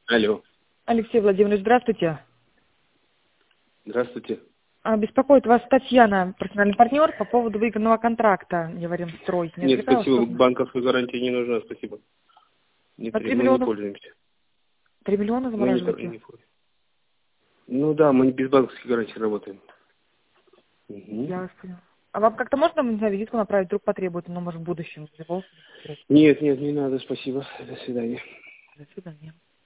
Алло. Алексей Владимирович, здравствуйте. Здравствуйте. Беспокоит вас Татьяна, персональный партнер, по поводу выигранного контракта «Говорим-строй». Не Нет, отвлекаю вас спасибо, трудно? банковская гарантия не нужна, спасибо. На 3 Мы не миллиона, пользуемся. 3 миллиона Мы не замораживаете? пользуемся. Ну да, мы без банковской гарантии работаем. Угу. Я вас поняла. А вам как-то можно на визитку направить, вдруг потребуется, но может в будущем? Нет, не надо, спасибо. До свидания. До свидания.